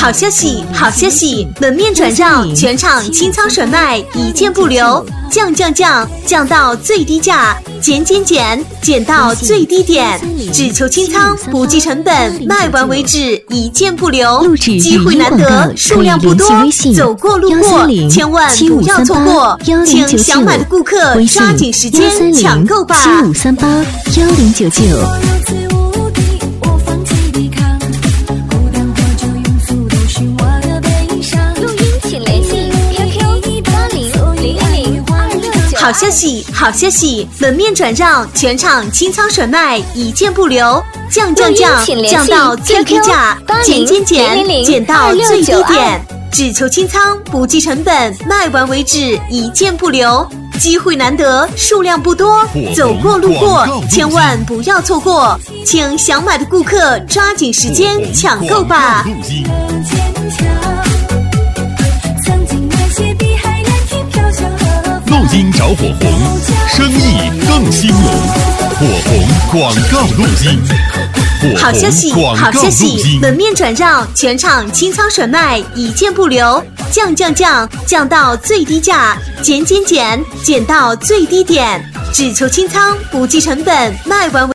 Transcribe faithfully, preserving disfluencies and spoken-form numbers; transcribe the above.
好消息，好消息！门面转让，全场清仓甩卖，一件不留，降降降，降到最低价，减减减，减到最低点，只求清仓，不计成本，卖完为止，一件不留。机会难得，数量不多，走过路过，千万不要错过，请想买的顾客抓紧时间抢购吧。 七五三八幺零九九。 好消息，好消息！门面转让，全场清仓甩卖，一件不留，降降降，降到最低价，减减减，减到最低点，只求清仓，不计成本，卖完为止，一件不留。机会难得，数量不多，走过路过，千万不要错过，请想买的顾客抓紧时间抢购吧。 录音找火红，生意更兴隆。火红广告录音。 好消息，好消息！门面转让，全场清仓甩卖，一件不留，降降降，降到最低价，减减减，减到最低点，只求清仓，不计成本，卖完为